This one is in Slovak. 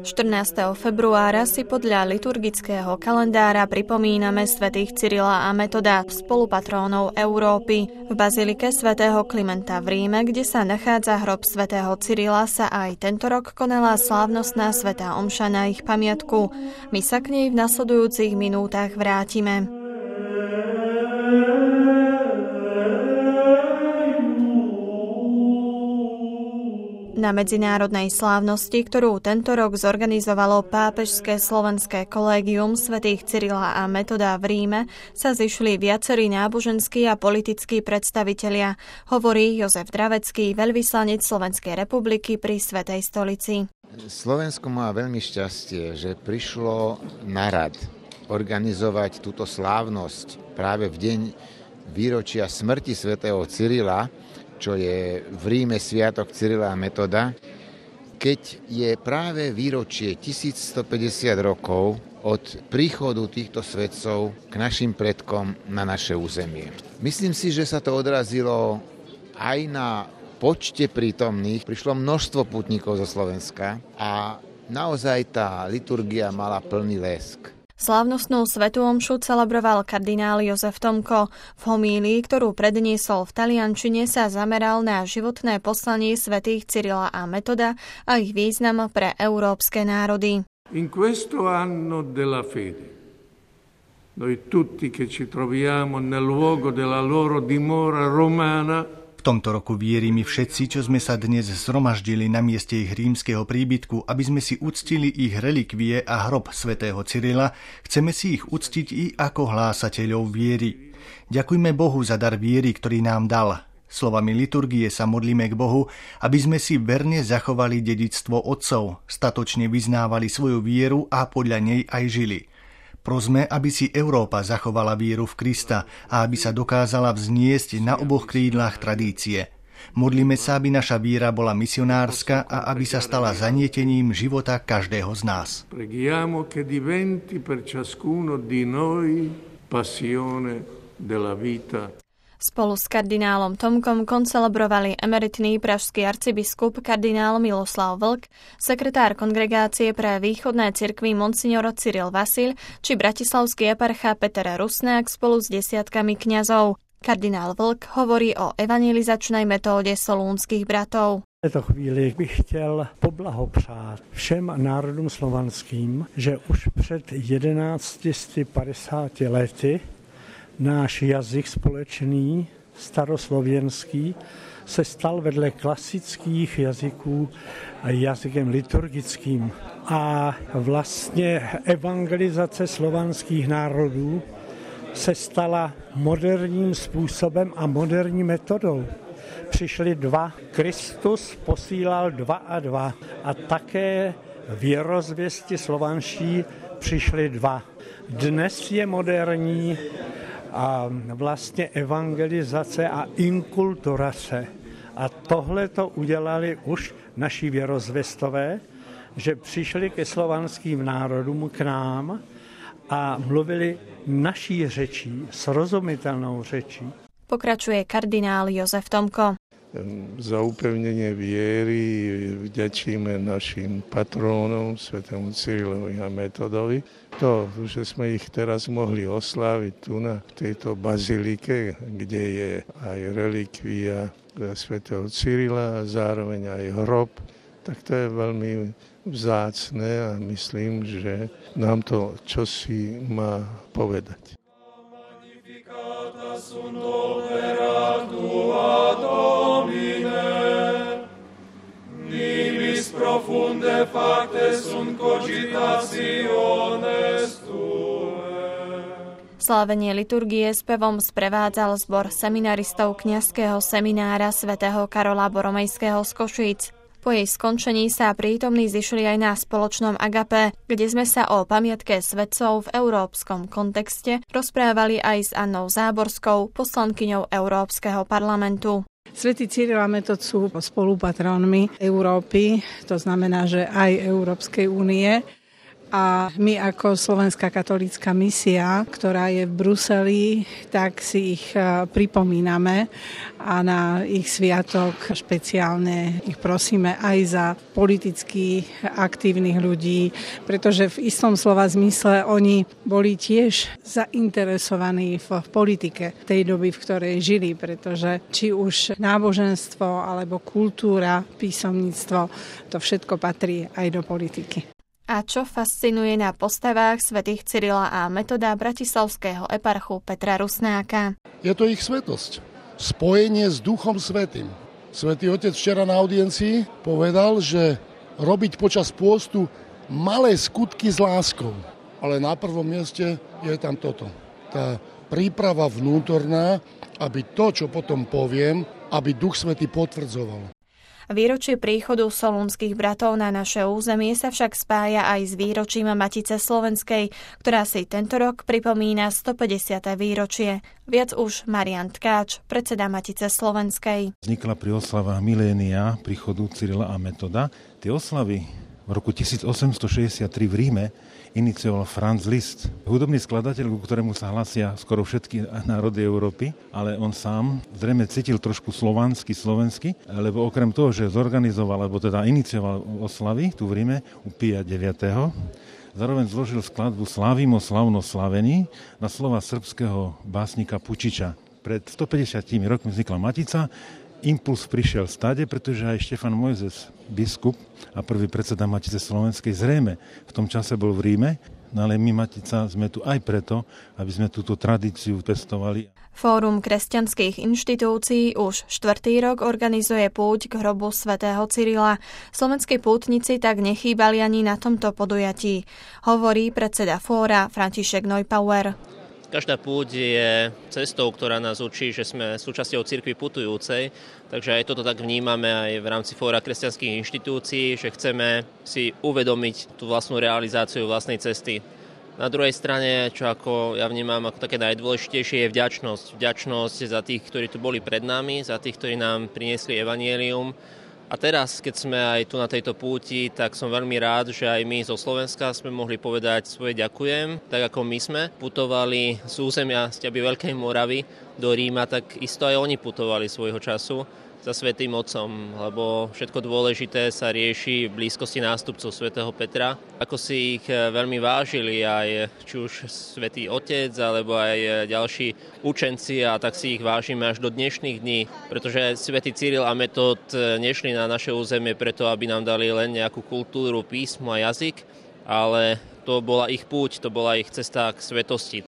14. februára si podľa liturgického kalendára pripomíname svätých Cyrila a Metoda, spolupatrónov Európy. V bazilike svätého Klimenta v Ríme, kde sa nachádza hrob svätého Cyrila, sa aj tento rok konala slávnostná svätá omša na ich pamiatku. My sa k nej v nasledujúcich minútach vrátime. Na medzinárodnej slávnosti, ktorú tento rok zorganizovalo pápežské slovenské kolégium svätých Cyrila a Metoda v Ríme, sa zišli viacerí náboženskí a politickí predstavitelia, hovorí Jozef Dravecký, veľvyslanec Slovenskej republiky pri Svätej stolici. Slovensko má veľmi šťastie, že prišlo na rad organizovať túto slávnosť práve v deň výročia smrti svätého Cyrila, čo je v Ríme sviatok Cyrila a Metoda, keď je práve výročie 1150 rokov od príchodu týchto svätcov k našim predkom na naše územie. Myslím si, že sa to odrazilo aj na počte prítomných. Prišlo množstvo pútnikov zo Slovenska a naozaj tá liturgia mala plný lesk. Slávnostnú svätú omšu celebroval kardinál Jozef Tomko. V homílii, ktorú predniesol v taliančine, sa zameral na životné poslanie svätých Cyrila a Metoda a ich význam pre európske národy. In questo anno della fede, noi tutti che ci troviamo nel luogo della loro dimora romana. V tomto roku viery my všetci, čo sme sa dnes zhromaždili na mieste ich rímskeho príbytku, aby sme si uctili ich relikvie a hrob svätého Cyrila, chceme si ich uctiť i ako hlásateľov viery. Ďakujme Bohu za dar viery, ktorý nám dal. Slovami liturgie sa modlíme k Bohu, aby sme si verne zachovali dedičstvo otcov, statočne vyznávali svoju vieru a podľa nej aj žili. Prosme, aby si Európa zachovala vieru v Krista a aby sa dokázala vzniesť na oboch krídlach tradície. Modlíme sa, aby naša viera bola misionárska a aby sa stala zanietením života každého z nás. Preghiamo che diventi per ciascuno di noi passione della vita. Spolu s kardinálom Tomkom koncelebrovali emeritný pražský arcibiskup kardinál Miloslav Vlk, sekretár Kongregácie pre východné cirkvi monsignor Cyril Vasil či bratislavský eparcha Peter Rusnák spolu s desiatkami kňazov. Kardinál Vlk hovorí o evangelizačnej metóde solúnskych bratov. V této chvíli bych chtěl poblahopřát všem národům slovanským, že už před 1150 lety náš jazyk společný, staroslověnský, se stal vedle klasických jazyků jazykem liturgickým. A vlastně evangelizace slovanských národů se stala moderním způsobem a moderní metodou. Přišli dva, Kristus posílal 2 a 2 a také věrozvěsti slovanští přišli 2. Dnes je moderní a vlastně evangelizace a inkulturace. A tohle to udělali už naši věrozvěstové, že přišli ke slovanským národům, k nám a mluvili naší řečí, srozumitelnou řečí. Pokračuje kardinál Jozef Tomko. Za upevnenie viery vďačíme našim patrónom, svätému Cyrilovi a Metodovi. To, že sme ich teraz mohli osláviť tu v tejto bazilike, kde je aj relikvia svätého Cyrila a zároveň aj hrob, tak to je veľmi vzácne a myslím, že nám to čosi má povedať. Profunde facte sunt cogitationes tue. Slávenie liturgie spevom sprevádzal zbor seminaristov kňazského seminára svätého Karola Boromejského z Košíc. Po jej skončení sa prítomní zišli aj na spoločnom agape, kde sme sa o pamiatke svätcov v európskom kontexte rozprávali aj s Annou Záborskou, poslankyňou Európskeho parlamentu. Svätý Cyril a Metod sú spolupatrónmi Európy, to znamená, že aj Európskej únie. A my ako Slovenská katolícka misia, ktorá je v Bruseli, tak si ich pripomíname a na ich sviatok špeciálne ich prosíme aj za politicky aktívnych ľudí, pretože v istom slova zmysle oni boli tiež zainteresovaní v politike tej doby, v ktorej žili, pretože či už náboženstvo alebo kultúra, písomníctvo, to všetko patrí aj do politiky. A čo fascinuje na postavách svätých Cyrila a Metoda bratislavského eparchu Petra Rusnáka? Je to ich svätosť. Spojenie s Duchom Svätým. Svätý Otec včera na audiencii povedal, že robiť počas pôstu malé skutky s láskou. Ale na prvom mieste je tam toto. Tá príprava vnútorná, aby to, čo potom poviem, aby Duch Svätý potvrdzoval. Výročie príchodu solúnskych bratov na naše územie sa však spája aj s výročím Matice slovenskej, ktorá si tento rok pripomína 150. výročie. Viac už Marián Tkáč, predseda Matice slovenskej. Vznikla pri oslavách milénia príchodu Cyrila a Metoda. Tie oslavy v roku 1863 v Ríme inicioval Franz Liszt, hudobný skladateľ, ku ktorému sa hlasia skoro všetky národy Európy, ale on sám zrejme cítil trošku slovensky, lebo okrem toho, že zorganizoval, alebo teda inicioval oslavy tu v Ríme u Pia IX., zároveň zložil skladbu Slávimo slavno slavení na slova srbského básnika Pučiča. Pred 150 rokmi vznikla Matica. Impuls prišiel stade, pretože aj Štefan Mojzes, biskup a prvý predseda Matice slovenskej, zrejme v tom čase bol v Ríme, no ale my Matica sme tu aj preto, aby sme túto tradíciu pestovali. Fórum kresťanských inštitúcií už 4. rok organizuje púť k hrobu svätého Cyrila. Slovenskí pútnici tak nechýbali ani na tomto podujatí, hovorí predseda fóra František Neupauer. Každá púť je cestou, ktorá nás učí, že sme súčasťou cirkvi putujúcej, takže aj toto tak vnímame aj v rámci fóra kresťanských inštitúcií, že chceme si uvedomiť tú vlastnú realizáciu vlastnej cesty. Na druhej strane, čo ako ja vnímam ako také najdôležitejšie, je vďačnosť. Vďačnosť za tých, ktorí tu boli pred nami, za tých, ktorí nám priniesli evanjelium. A teraz, keď sme aj tu na tejto púti, tak som veľmi rád, že aj my zo Slovenska sme mohli povedať svoje ďakujem. Tak ako my sme putovali z územia Sťaby Veľkej Moravy do Ríma, tak isto aj oni putovali svojho času za Svätým Otcom, lebo všetko dôležité sa rieši v blízkosti nástupcov svätého Petra. Ako si ich veľmi vážili aj či už Svätý Otec, alebo aj ďalší učenci, a tak si ich vážime až do dnešných dní, pretože Svätý Cyril a Metod nešli na naše územie preto, aby nám dali len nejakú kultúru, písmo a jazyk, ale to bola ich púť, to bola ich cesta k svetosti.